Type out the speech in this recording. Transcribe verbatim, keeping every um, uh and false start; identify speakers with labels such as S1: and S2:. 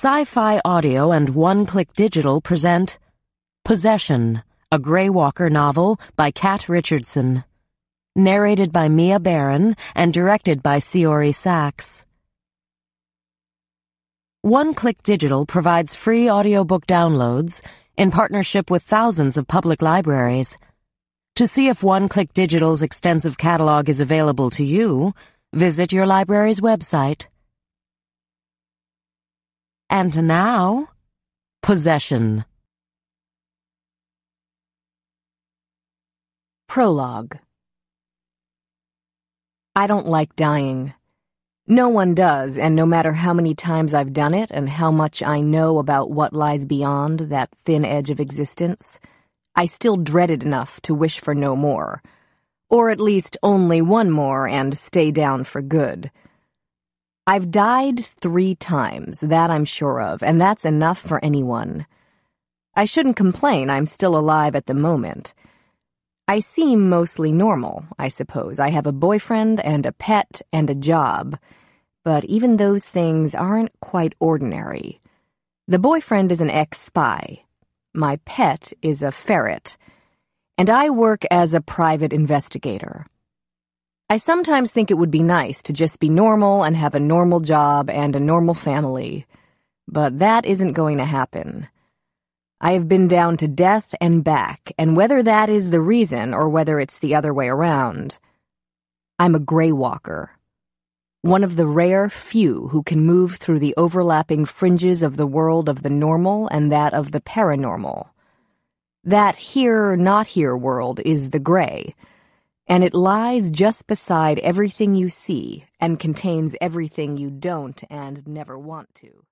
S1: Sci-Fi Audio and One Click Digital present Possession, a Grey Walker novel by Kat Richardson. Narrated by Mia Barron and directed by Siori Sachs. One Click Digital provides free audiobook downloads in partnership with thousands of public libraries. To see if One Click Digital's extensive catalog is available to you, visit your library's website. And now, Possession.
S2: Prologue. I don't like dying. No one does, and no matter how many times I've done it and how much I know about what lies beyond that thin edge of existence, I still dread it enough to wish for no more. Or at least only one more and stay down for good. I've died three times, that I'm sure of, and that's enough for anyone. I shouldn't complain, I'm still alive at the moment. I seem mostly normal, I suppose. I have a boyfriend and a pet and a job. But even those things aren't quite ordinary. The boyfriend is an ex-spy. My pet is a ferret. And I work as a private investigator. I sometimes think it would be nice to just be normal and have a normal job and a normal family. But that isn't going to happen. I have been down to death and back, and whether that is the reason or whether it's the other way around, I'm a Grey Walker. One of the rare few who can move through the overlapping fringes of the world of the normal and that of the paranormal. That here, not here world is the gray, and it lies just beside everything you see and contains everything you don't and never want to.